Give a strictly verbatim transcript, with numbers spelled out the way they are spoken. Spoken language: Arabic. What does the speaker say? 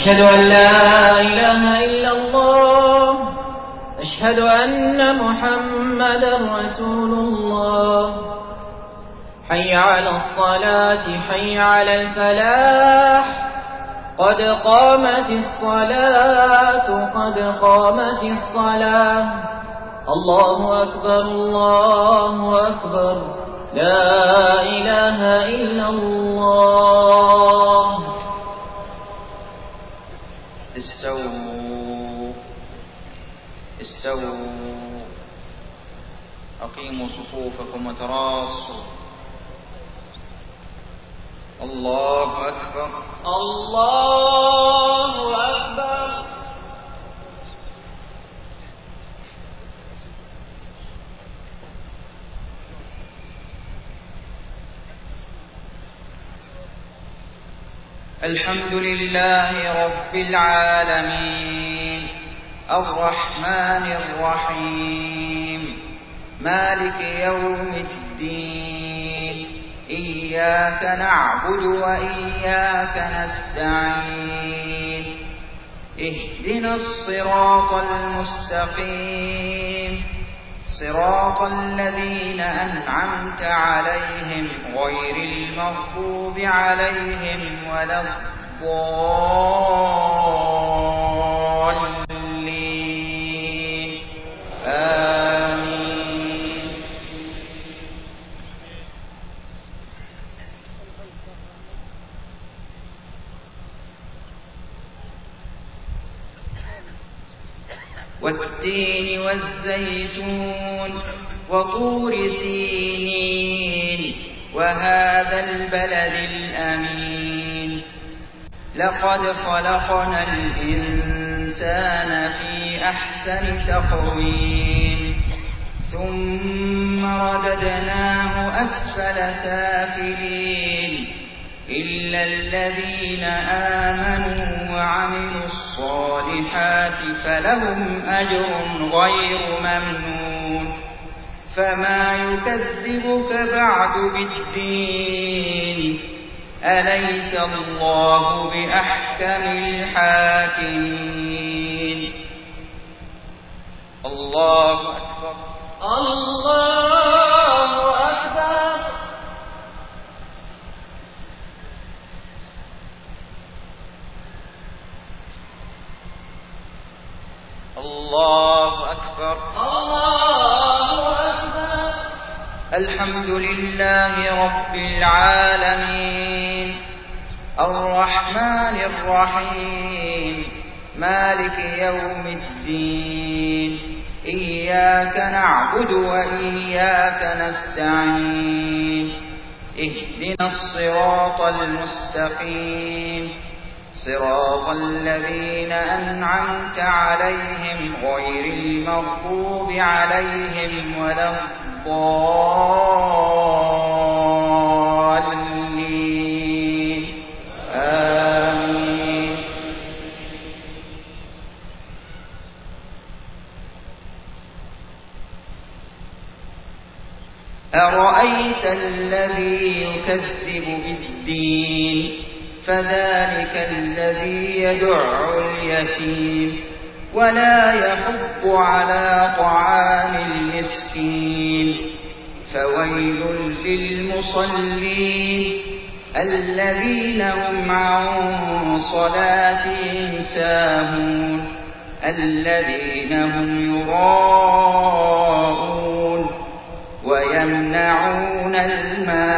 أشهد أن لا إله إلا الله. أشهد أن محمدا رسول الله. حي على الصلاة حي على الفلاح قد قامت الصلاة قد قامت الصلاة. الله أكبر الله أكبر لا إله إلا الله. استووا استووا أقيموا صفوفكم وتراصوا. الله أكبر الله أكبر. الحمد لله رب العالمين الرحمن الرحيم مالك يوم الدين إياك نعبد وإياك نستعين اهدنا الصراط المستقيم صراط الذين أنعمت عليهم غير المغضوب عليهم ولا الضالين آمين. والتين والزيتون وطور سينين وهذا البلد الأمين لقد خلقنا الإنسان في أحسن تقويم ثم رددناه أسفل سافلين إلا الذين آمنوا وعملوا الصالحات فلهم أجر غير ممنون. فما يكذبك بعد بالدين أليس الله بأحكم الحاكمين. الله أكبر الله أكبر. الله أكبر الله أكبر. الحمد لله رب العالمين الرحمن الرحيم مالك يوم الدين إياك نعبد وإياك نستعين اهدنا الصراط المستقيم صراط الذين أنعمت عليهم غير المغضوب عليهم ولا الضالين آمين. أرأيت الذي يكذب بالدين فذلك الذي يدع اليتيم ولا يحض على طعام المسكين فويل للمصلين الذين هم عن صلاتهم ساهون الذين هم يراءون ويمنعون الماء